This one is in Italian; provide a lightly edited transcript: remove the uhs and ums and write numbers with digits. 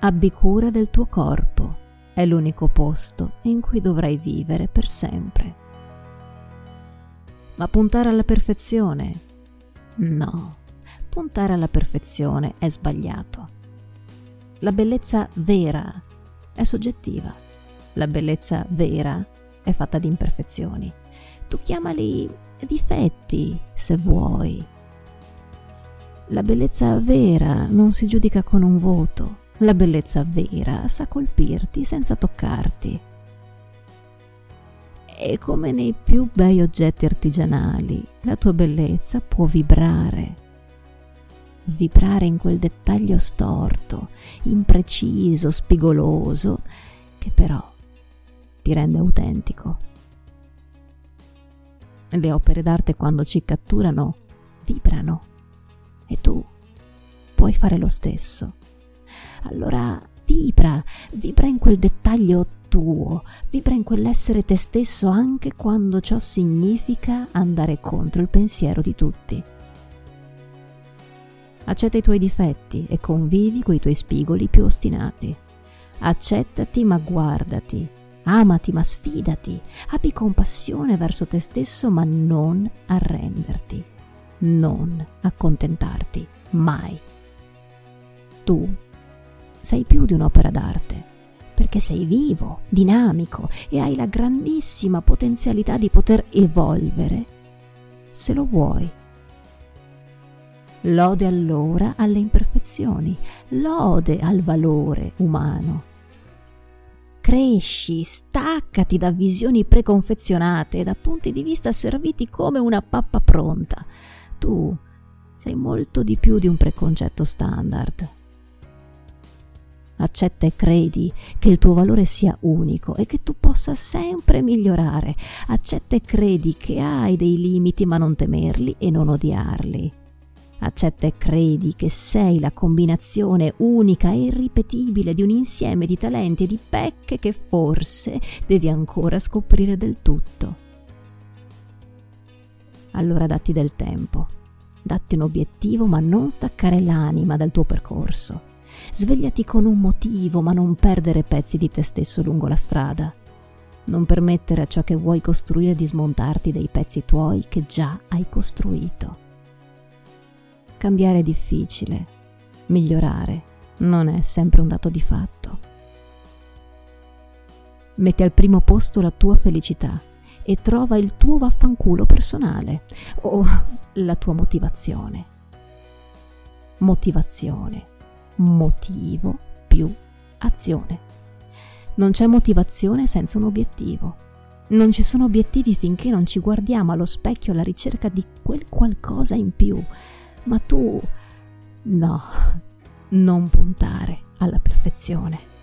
Abbi cura del tuo corpo, è l'unico posto in cui dovrai vivere per sempre. Ma puntare alla perfezione? No, puntare alla perfezione è sbagliato. La bellezza vera è soggettiva. La bellezza vera è fatta di imperfezioni. Tu chiamali difetti, se vuoi. La bellezza vera non si giudica con un voto. La bellezza vera sa colpirti senza toccarti. E come nei più bei oggetti artigianali, la tua bellezza può vibrare in quel dettaglio storto, impreciso, spigoloso, che però ti rende autentico. Le opere d'arte, quando ci catturano, vibrano, e tu puoi fare lo stesso. Allora vibra in quel dettaglio tuo, vibra in quell'essere te stesso anche quando ciò significa andare contro il pensiero di tutti. Accetta i tuoi difetti e convivi coi tuoi spigoli più ostinati. Accettati ma guardati, amati ma sfidati, abbi compassione verso te stesso ma non arrenderti, non accontentarti, mai. Tu sei più di un'opera d'arte, perché sei vivo, dinamico e hai la grandissima potenzialità di poter evolvere, se lo vuoi. Lode allora alle imperfezioni, lode al valore umano. Cresci, staccati da visioni preconfezionate e da punti di vista serviti come una pappa pronta. Tu sei molto di più di un preconcetto standard. Accetta e credi che il tuo valore sia unico e che tu possa sempre migliorare. Accetta e credi che hai dei limiti ma non temerli e non odiarli. Accetta e credi che sei la combinazione unica e irripetibile di un insieme di talenti e di pecche che forse devi ancora scoprire del tutto. Allora datti del tempo, datti un obiettivo ma non staccare l'anima dal tuo percorso. Svegliati con un motivo ma non perdere pezzi di te stesso lungo la strada. Non permettere a ciò che vuoi costruire di smontarti dei pezzi tuoi che già hai costruito. Cambiare è difficile, migliorare non è sempre un dato di fatto. Metti al primo posto la tua felicità e trova il tuo vaffanculo personale o la tua motivazione. Motivazione, motivo più azione. Non c'è motivazione senza un obiettivo. Non ci sono obiettivi finché non ci guardiamo allo specchio alla ricerca di quel qualcosa in più. Ma tu, no, non puntare alla perfezione.